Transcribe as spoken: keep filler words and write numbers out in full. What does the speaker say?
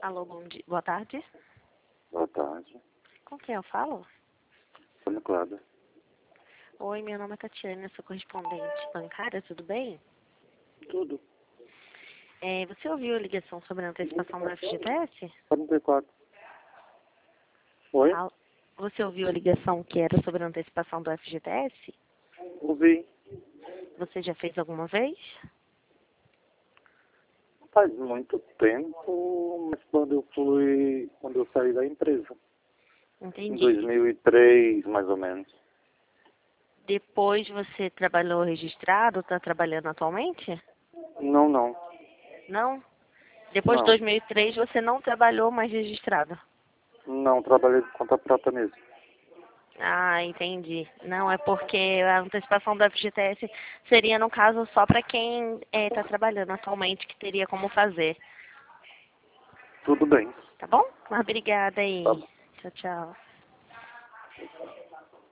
Alô, bom dia. Boa tarde. Boa tarde. Com quem eu falo? Sônia Cláudia. Oi, meu nome é Tatiana, eu sou correspondente bancária, tudo bem? Tudo. É, você ouviu a ligação sobre a antecipação do F G T S? quarenta e quatro. Oi? Ah, você ouviu a ligação que era sobre a antecipação do F G T S? Ouvi. Você já fez alguma vez? Faz muito tempo, mas quando eu fui, quando eu saí da empresa. Em Entendi. dois mil e três, mais ou menos. Depois você trabalhou registrado, está trabalhando atualmente? Não, não. Não? Depois de Não. dois mil e três você não trabalhou mais registrado? Não, trabalhei de conta própria mesmo. Ah, entendi. Não, é porque a antecipação do F G T S seria, no caso, só para quem está trabalhando atualmente, que teria como fazer. Tudo bem. Tá bom? Mas obrigada Tá aí. bom. Tchau, tchau.